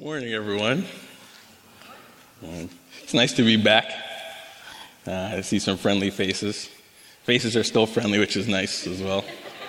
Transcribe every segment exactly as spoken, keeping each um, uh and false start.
Morning, everyone. It's nice to be back. Uh, I see some friendly faces. Faces are still friendly, which is nice as well.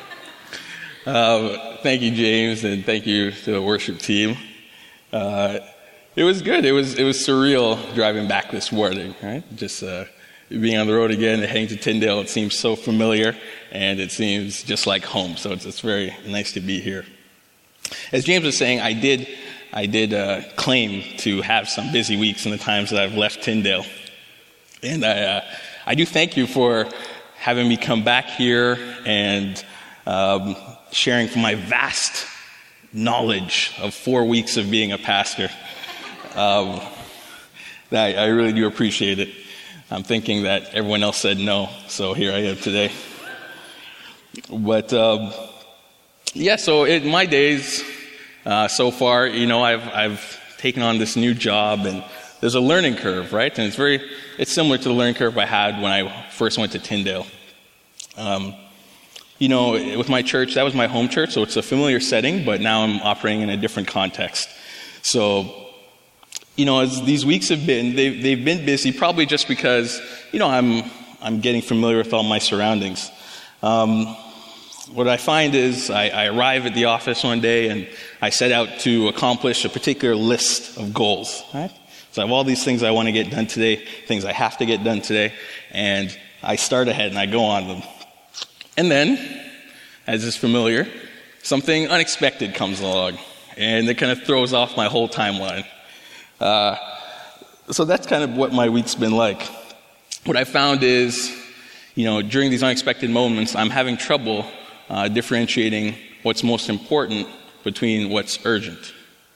Uh, thank you, James, and thank you to the worship team. Uh, it was good. It was it was surreal driving back this morning, right? Just uh, being on the road again and heading to Tyndale. It seems so familiar, and it seems just like home. So it's, it's very nice to be here. As James was saying, I did. I did uh, claim to have some busy weeks in the times that I've left Tyndale. And I, uh, I do thank you for having me come back here and um, sharing from my vast knowledge of four weeks of being a pastor. Um, I, I really do appreciate it. I'm thinking that everyone else said no, so here I am today. But um, yeah, so in my days... Uh, so far, you know, I've I've taken on this new job, and there's a learning curve, right? And it's very it's similar to the learning curve I had when I first went to Tyndale. Um, you know, with my church, that was my home church, so it's a familiar setting, but now I'm operating in a different context. So, you know, as these weeks have been, they've they've been busy, probably just because, you know, I'm I'm getting familiar with all my surroundings. Um, What I find is I, I arrive at the office one day and I set out to accomplish a particular list of goals, right? So I have all these things I want to get done today, things I have to get done today, and I start ahead and I go on them. And then, as is familiar, something unexpected comes along, and it kind of throws off my whole timeline. Uh, so that's kind of what my week's been like. What I found is, you know, during these unexpected moments, I'm having trouble Uh, differentiating what's most important between what's urgent.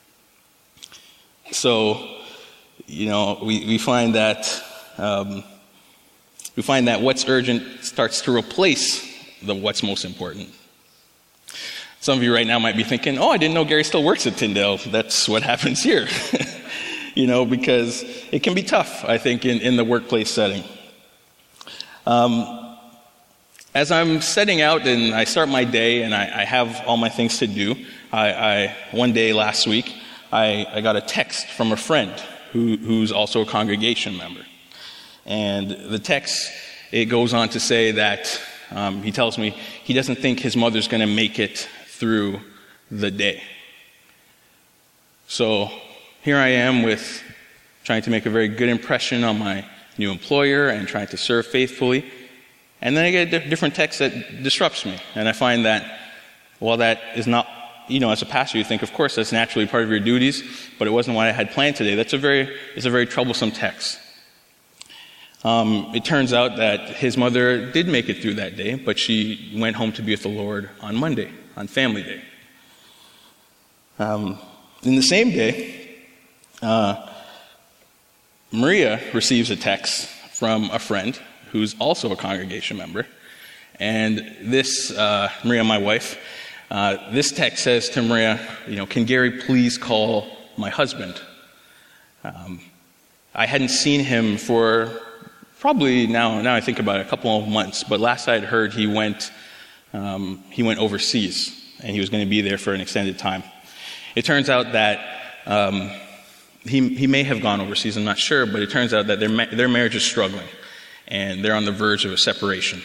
So, you know, we, we find that um, we find that what's urgent starts to replace the what's most important. Some of you right now might be thinking, "Oh, I didn't know Gary still works at Tyndale." That's what happens here, you know, because it can be tough, I think, in, in the workplace setting. Um, As I'm setting out and I start my day and I, I have all my things to do, I, I one day last week, I, I got a text from a friend who, who's also a congregation member. And the text, it goes on to say that um, he tells me he doesn't think his mother's going to make it through the day. So here I am with trying to make a very good impression on my new employer and trying to serve faithfully. And then I get a different text that disrupts me. And I find that, while that is not, you know, as a pastor, you think, of course, that's naturally part of your duties, but it wasn't what I had planned today. That's a very, it's a very troublesome text. Um, it turns out that his mother did make it through that day, but she went home to be with the Lord on Monday, on Family Day. Um, in the same day, uh, Maria receives a text from a friend who's also a congregation member. And this, uh, Maria, my wife, uh, this text says to Maria, you know, "Can Gary please call my husband?" Um, I hadn't seen him for probably, now now I think about it, a couple of months, but last I had heard he went, um, he went overseas, and he was going to be there for an extended time. It turns out that um, he, he may have gone overseas, I'm not sure, but it turns out that their, ma- their marriage is struggling. And they're on the verge of a separation.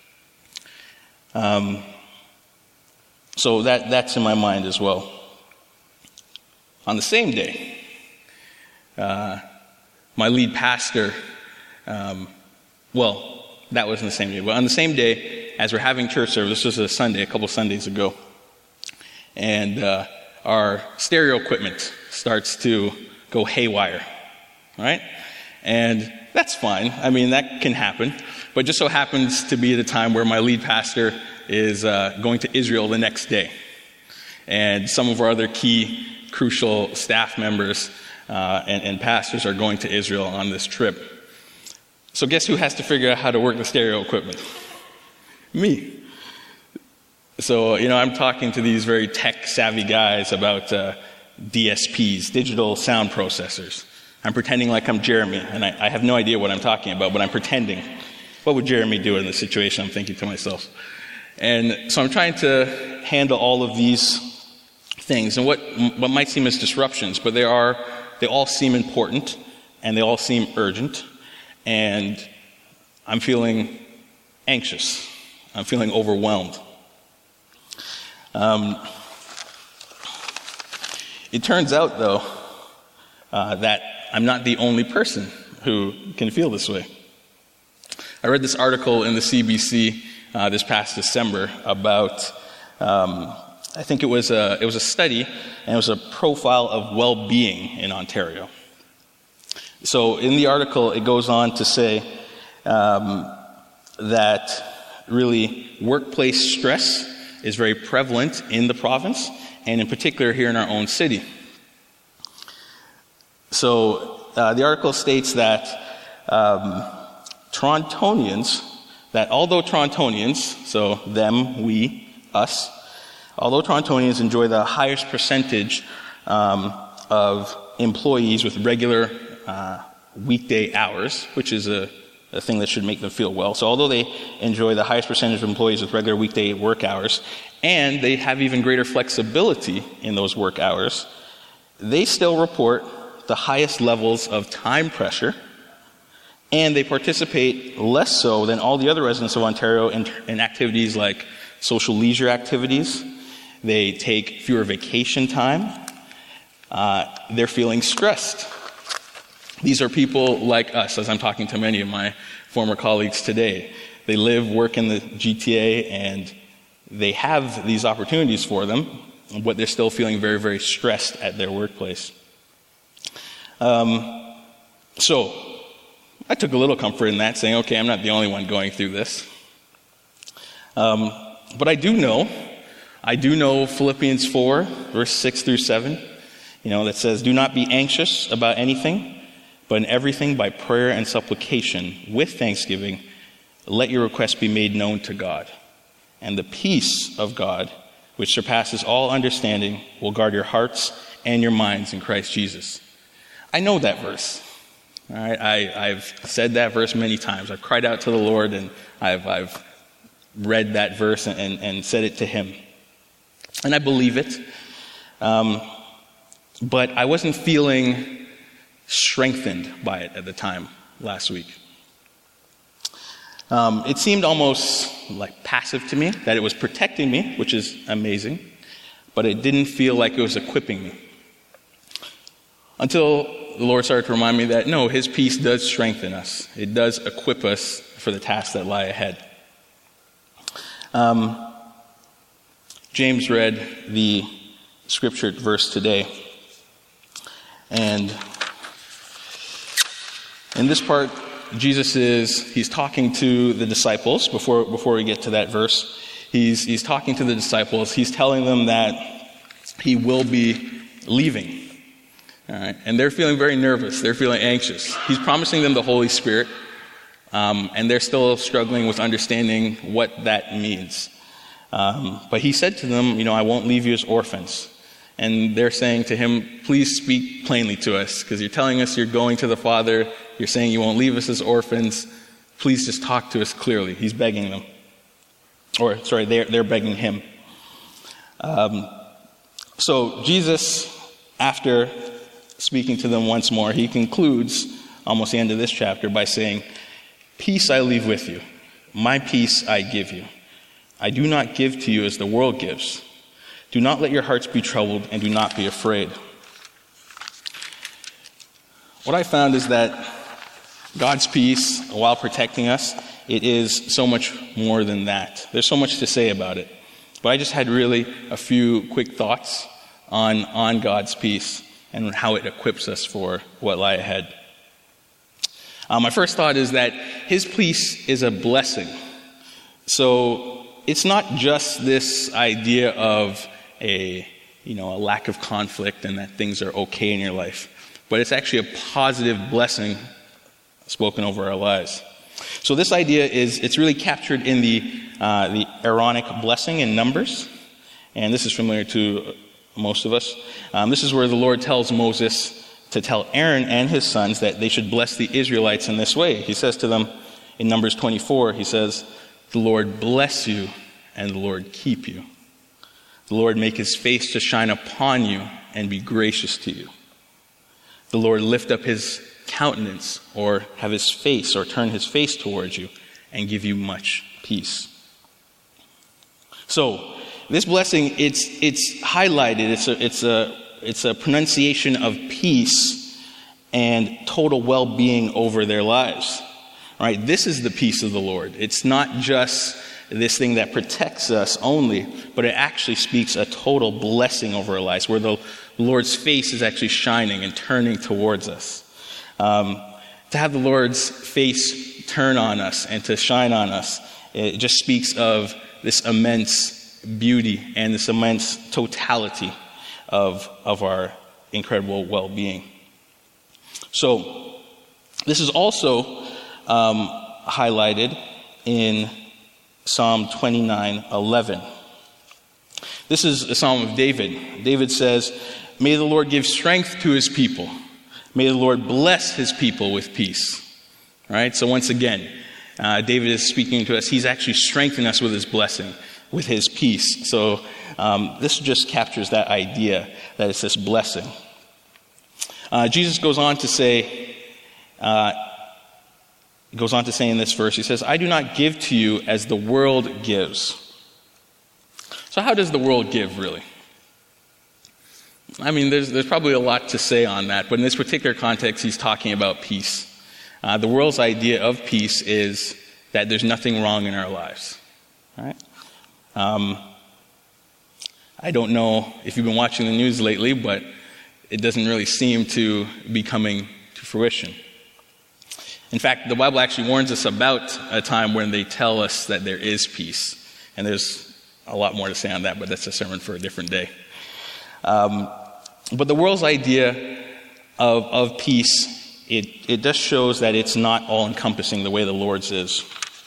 Um, so that that's in my mind as well. On the same day, uh, my lead pastor, um, well, that wasn't the same day, but on the same day, as we're having church service, this was a Sunday, a couple Sundays ago, and uh, our stereo equipment starts to go haywire, right? And that's fine. I mean, that can happen. But just so happens to be the time where my lead pastor is uh, going to Israel the next day. And some of our other key, crucial staff members uh, and, and pastors are going to Israel on this trip. So guess who has to figure out how to work the stereo equipment? Me. So, you know, I'm talking to these very tech-savvy guys about uh, D S Ps, digital sound processors. I'm pretending like I'm Jeremy, and I, I have no idea what I'm talking about, but I'm pretending. What would Jeremy do in this situation? I'm thinking to myself. And so I'm trying to handle all of these things, and what what might seem as disruptions, but they are they all seem important, and they all seem urgent, and I'm feeling anxious. I'm feeling overwhelmed. Um, it turns out, though, uh, that I'm not the only person who can feel this way. I read this article in the C B C uh, this past December about, um, I think it was a it was a study, and it was a profile of well-being in Ontario. So in the article, it goes on to say um, that really workplace stress is very prevalent in the province, and in particular here in our own city. So uh, the article states that um, Torontonians, that although Torontonians, so them, we, us, although Torontonians enjoy the highest percentage um, of employees with regular uh, weekday hours, which is a, a thing that should make them feel well. So although they enjoy the highest percentage of employees with regular weekday work hours, and they have even greater flexibility in those work hours, they still report the highest levels of time pressure, and they participate less so than all the other residents of Ontario in, in activities like social leisure activities. They take fewer vacation time. Uh, they're feeling stressed. These are people like us, as I'm talking to many of my former colleagues today. They live, work in the G T A, and they have these opportunities for them, but they're still feeling very, very stressed at their workplace. Um, so, I took a little comfort in that, saying, okay, I'm not the only one going through this. Um, but I do know, I do know Philippians four, verse six through seven, you know, that says, do not be anxious about anything, but in everything by prayer and supplication, with thanksgiving, let your requests be made known to God. And the peace of God, which surpasses all understanding, will guard your hearts and your minds in Christ Jesus. I know that verse. All right? I, I've said that verse many times. I've cried out to the Lord, and I've, I've read that verse and, and said it to him. And I believe it. Um, but I wasn't feeling strengthened by it at the time last week. Um, it seemed almost like passive to me, that it was protecting me, which is amazing, but it didn't feel like it was equipping me. Until the Lord started to remind me that, no, his peace does strengthen us. It does equip us for the tasks that lie ahead. Um, James read the scripture verse today, and in this part, Jesus is, he's talking to the disciples. Before before we get to that verse, he's he's talking to the disciples. He's telling them that he will be leaving. All right? And they're feeling very nervous. They're feeling anxious. He's promising them the Holy Spirit, um, and they're still struggling with understanding what that means. Um, but he said to them, you know, I won't leave you as orphans. And they're saying to him, please speak plainly to us, because you're telling us you're going to the Father. You're saying you won't leave us as orphans. Please just talk to us clearly. He's begging them. Or, sorry, they're, they're begging him. Um, so Jesus, after speaking to them once more, he concludes almost the end of this chapter by saying, peace I leave with you. My peace I give you. I do not give to you as the world gives. Do not let your hearts be troubled, and do not be afraid. What I found is that God's peace, while protecting us, it is so much more than that. There's so much to say about it. But I just had really a few quick thoughts on, on God's peace and how it equips us for what lie ahead. Uh, my first thought is that his peace is a blessing. So it's not just this idea of a, you know, a lack of conflict and that things are okay in your life, but it's actually a positive blessing spoken over our lives. So this idea is, it's really captured in the uh, the Aaronic blessing in Numbers, and this is familiar to most of us. Um, this is where the Lord tells Moses to tell Aaron and his sons that they should bless the Israelites in this way. He says to them in Numbers twenty-four, he says, the Lord bless you and the Lord keep you. The Lord make his face to shine upon you and be gracious to you. The Lord lift up his countenance, or have his face, or turn his face towards you and give you much peace. So, this blessing, it's it's highlighted. It's a it's a it's a pronunciation of peace and total well-being over their lives. All right, this is the peace of the Lord. It's not just this thing that protects us only, but it actually speaks a total blessing over our lives, where the Lord's face is actually shining and turning towards us. Um, to have the Lord's face turn on us and to shine on us, it just speaks of this immense beauty and this immense totality of, of our incredible well-being. So, this is also um, highlighted in Psalm twenty-nine eleven. This is a psalm of David. David says, "May the Lord give strength to his people. May the Lord bless his people with peace." All right, so once again, uh, David is speaking to us. He's actually strengthening us with his blessing, with his peace. So um, this just captures that idea that it's this blessing. Uh, Jesus goes on to say, uh, goes on to say in this verse, he says, "I do not give to you as the world gives." So how does the world give, really? I mean, there's there's probably a lot to say on that, but in this particular context, he's talking about peace. Uh, the world's idea of peace is that there's nothing wrong in our lives. All right? Um, I don't know if you've been watching the news lately, but it doesn't really seem to be coming to fruition. In fact, the Bible actually warns us about a time when they tell us that there is peace. And there's a lot more to say on that, but that's a sermon for a different day. Um, but the world's idea of, of peace, it, it just shows that it's not all-encompassing the way the Lord's is.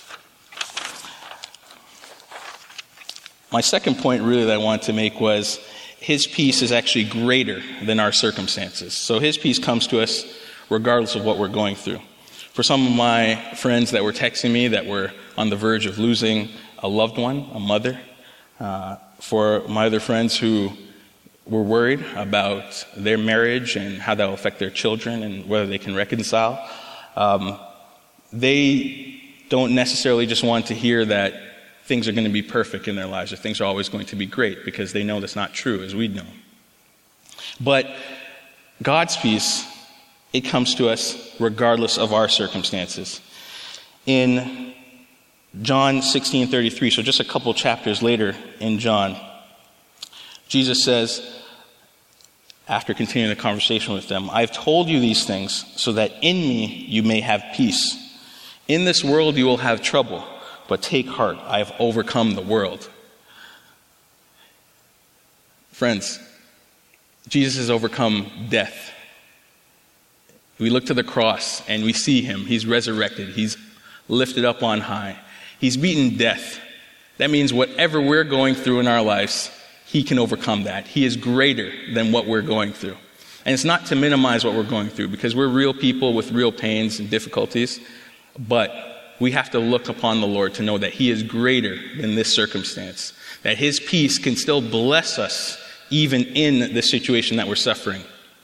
My second point really that I wanted to make was his peace is actually greater than our circumstances. So his peace comes to us regardless of what we're going through. For some of my friends that were texting me that were on the verge of losing a loved one, a mother, uh, for my other friends who were worried about their marriage and how that will affect their children and whether they can reconcile, um, they don't necessarily just want to hear that things are going to be perfect in their lives or things are always going to be great, because they know that's not true, as we know. But God's peace, it comes to us regardless of our circumstances. In John sixteen thirty-three, so just a couple chapters later in John, Jesus says, after continuing the conversation with them, "I've told you these things so that in me you may have peace. In this world you will have trouble, but take heart, I have overcome the world." Friends, Jesus has overcome death. We look to the cross and we see him. He's resurrected. He's lifted up on high. He's beaten death. That means whatever we're going through in our lives, he can overcome that. He is greater than what we're going through. And it's not to minimize what we're going through, because we're real people with real pains and difficulties, but we have to look upon the Lord to know that he is greater than this circumstance, that his peace can still bless us even in the situation that we're suffering.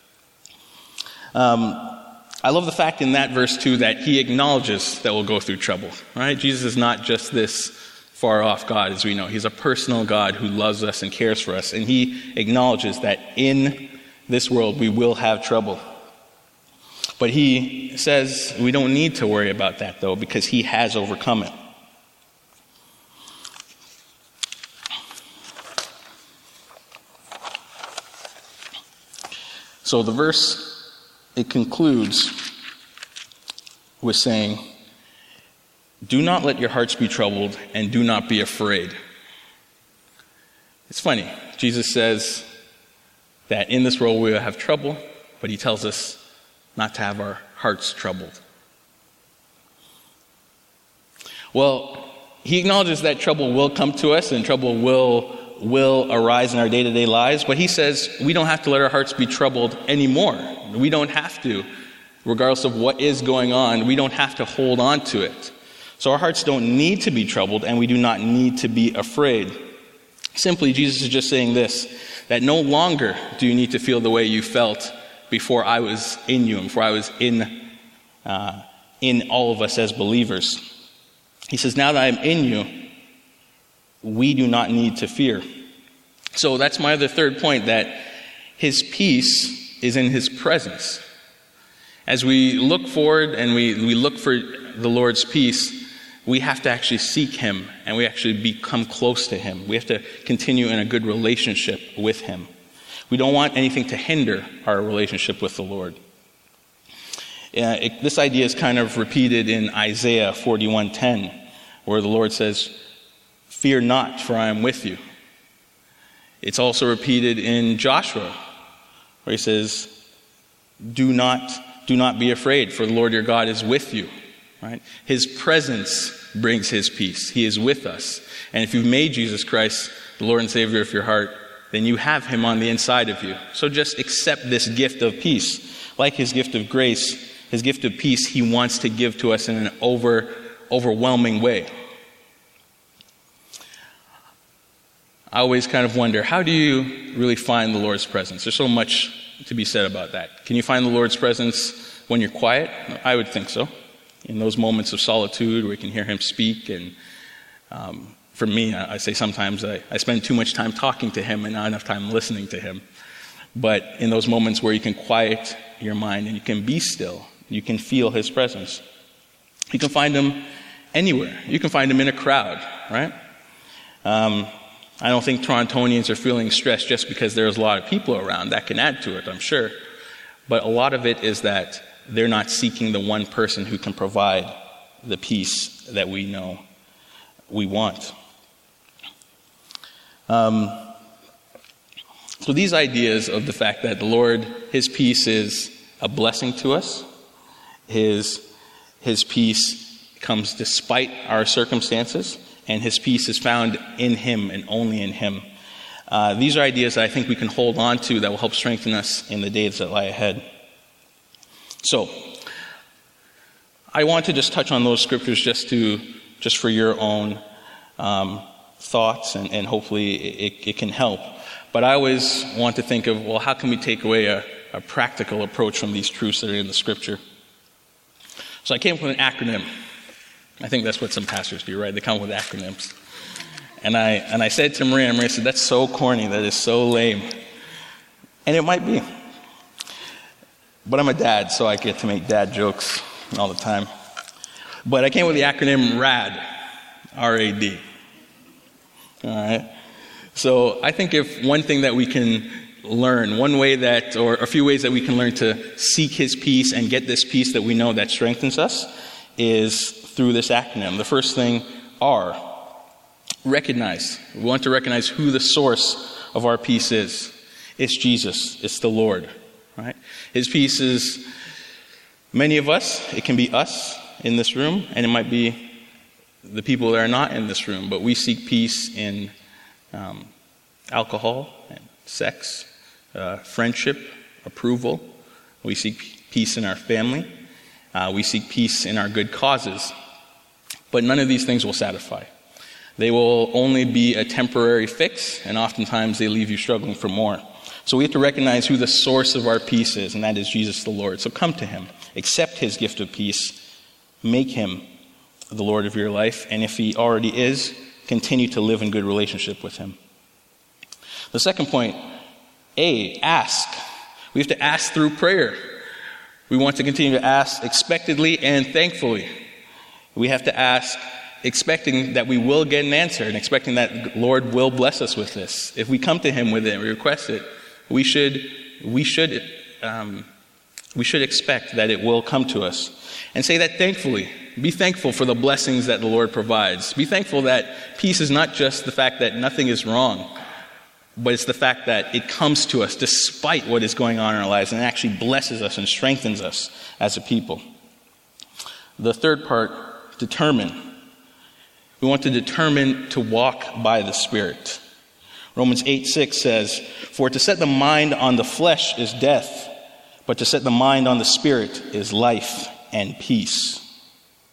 Um, I love the fact in that verse too that he acknowledges that we'll go through trouble, right? Jesus is not just this far off God, as we know. He's a personal God who loves us and cares for us, and he acknowledges that in this world we will have trouble. But he says we don't need to worry about that, though, because he has overcome it. So the verse, it concludes with saying, "Do not let your hearts be troubled, and do not be afraid." It's funny. Jesus says that in this world we will have trouble, but he tells us not to have our hearts troubled. Well, he acknowledges that trouble will come to us and trouble will will arise in our day-to-day lives, but he says we don't have to let our hearts be troubled anymore. We don't have to, regardless of what is going on, we don't have to hold on to it. So our hearts don't need to be troubled, and we do not need to be afraid. Simply, Jesus is just saying this, that no longer do you need to feel the way you felt before I was in you and before I was in, uh, in all of us as believers. He says, now that I'm in you, we do not need to fear. So that's my other third point, that his peace is in his presence. As we look forward and we, we look for the Lord's peace, we have to actually seek him and we actually become close to him. We have to continue in a good relationship with him. We don't want anything to hinder our relationship with the Lord. Uh, it, this idea is kind of repeated in Isaiah forty-one ten, where the Lord says, "Fear not, for I am with you." It's also repeated in Joshua, where he says, Do not, do not be afraid, for the Lord your God is with you. Right? His presence brings his peace. He is with us. And if you've made Jesus Christ the Lord and Savior of your heart, then you have him on the inside of you. So just accept this gift of peace. Like his gift of grace, his gift of peace, he wants to give to us in an over, overwhelming way. I always kind of wonder, how do you really find the Lord's presence? There's so much to be said about that. Can you find the Lord's presence when you're quiet? I would think so. In those moments of solitude where you can hear him speak. And um, for me, I, I say sometimes I, I spend too much time talking to him and not enough time listening to him. But in those moments where you can quiet your mind and you can be still, you can feel his presence. You can find him anywhere. You can find him in a crowd, right? Um, I don't think Torontonians are feeling stressed just because there's a lot of people around. That can add to it, I'm sure. But a lot of it is that they're not seeking the one person who can provide the peace that we know we want. Um, so these ideas of the fact that the Lord, his peace is a blessing to us, his, his peace comes despite our circumstances, and his peace is found in him and only in him. Uh, these are ideas that I think we can hold on to that will help strengthen us in the days that lie ahead. So, I want to just touch on those scriptures just to, just for your own um, thoughts, and, and hopefully it, it can help. But I always want to think of, well, how can we take away a, a practical approach from these truths that are in the scripture? So I came up with an acronym. I think that's what some pastors do, right? They come up with acronyms. And I and I said to Maria, and Maria said, that's so corny, that is so lame. And it might be. But I'm a dad, so I get to make dad jokes all the time. But I came with the acronym RAD, R A D. All right? So I think if one thing that we can learn, one way that, or a few ways that we can learn to seek his peace and get this peace that we know that strengthens us, is through this acronym. The first thing, R. Recognize. We want to recognize who the source of our peace is. It's Jesus. It's the Lord. Right? His peace is many of us. It can be us in this room, and it might be the people that are not in this room. But we seek peace in um, alcohol and sex, uh, friendship, approval. We seek peace in our family. Uh, we seek peace in our good causes. But none of these things will satisfy. They will only be a temporary fix, and oftentimes they leave you struggling for more. So we have to recognize who the source of our peace is, and that is Jesus the Lord. So come to him. Accept his gift of peace. Make him the Lord of your life. And if he already is, continue to live in good relationship with him. The second point, A, ask. We have to ask through prayer. We want to continue to ask expectedly and thankfully. We have to ask expecting that we will get an answer and expecting that Lord will bless us with this. If we come to him with it and we request it, we should we should um, we should expect that it will come to us. And say that thankfully. Be thankful for the blessings that the Lord provides. Be thankful that peace is not just the fact that nothing is wrong, but it's the fact that it comes to us despite what is going on in our lives, and it actually blesses us and strengthens us as a people. The third part, determine. We want to determine to walk by the Spirit. Romans eight six says, "For to set the mind on the flesh is death, but to set the mind on the Spirit is life and peace."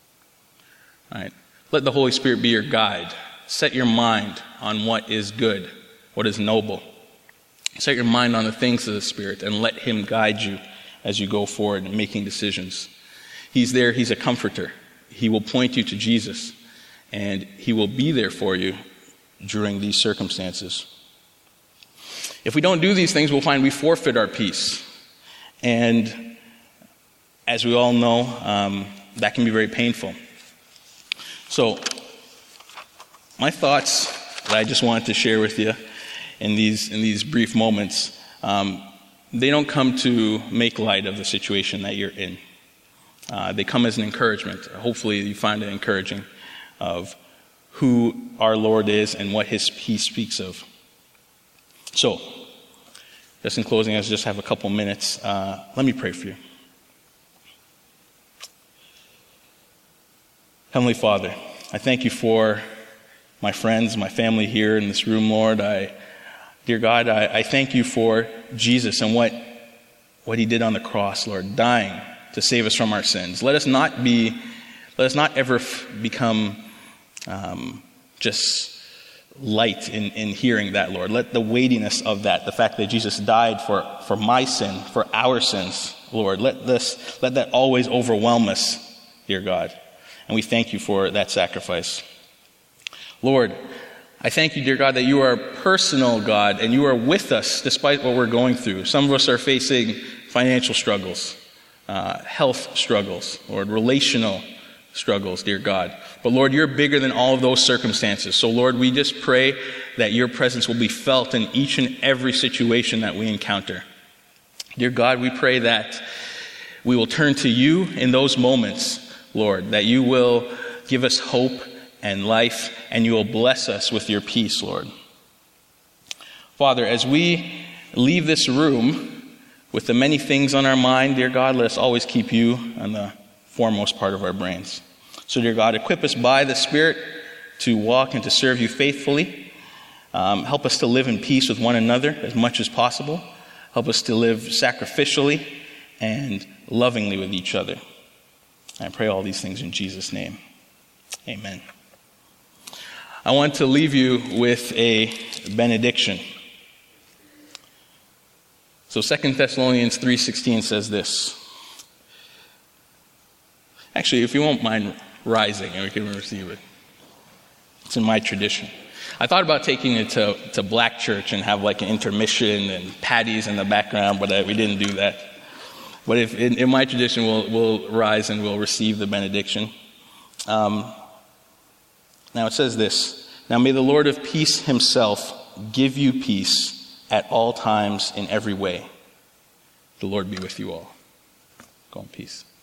All right. Let the Holy Spirit be your guide. Set your mind on what is good. what is noble. Set your mind on the things of the Spirit and let him guide you as you go forward in making decisions. He's there. He's a comforter. He will point you to Jesus, and he will be there for you during these circumstances. If we don't do these things, we'll find we forfeit our peace. And as we all know, um, that can be very painful. So, my thoughts that I just wanted to share with you in these in these brief moments, um, they don't come to make light of the situation that you're in. Uh, they come as an encouragement. Hopefully you find it encouraging of who our Lord is and what his, he speaks of. So, just in closing, I just have a couple minutes. Uh, let me pray for you. Heavenly Father, I thank you for my friends, my family here in this room, Lord. I, dear God, I, I thank you for Jesus and what, what he did on the cross, Lord, dying to save us from our sins. Let us not be, let us not ever f- become um, just light in, in hearing that, Lord. Let the weightiness of that, the fact that Jesus died for, for my sin, for our sins, Lord, let this, let that always overwhelm us, dear God. And we thank you for that sacrifice. Lord, I thank you, dear God, that you are a personal God and you are with us despite what we're going through. Some of us are facing financial struggles, uh, health struggles, Lord, relational struggles, dear God. But Lord, you're bigger than all of those circumstances. So Lord, we just pray that your presence will be felt in each and every situation that we encounter. Dear God, we pray that we will turn to you in those moments, Lord, that you will give us hope and life, and you will bless us with your peace, Lord. Father, as we leave this room with the many things on our mind, dear God, let us always keep you on the foremost part of our brains. So, dear God, equip us by the Spirit to walk and to serve you faithfully. Um, help us to live in peace with one another as much as possible. Help us to live sacrificially and lovingly with each other. I pray all these things in Jesus' name. Amen. I want to leave you with a benediction. So Second Thessalonians three sixteen says this. Actually, if you won't mind rising, and we can receive it. It's in my tradition. I thought about taking it to, to Black Church and have like an intermission and patties in the background, but uh, we didn't do that. But if in, in my tradition, we'll, we'll rise and we'll receive the benediction. Um, now it says this. Now may the Lord of peace himself give you peace at all times in every way. The Lord be with you all. Go in peace.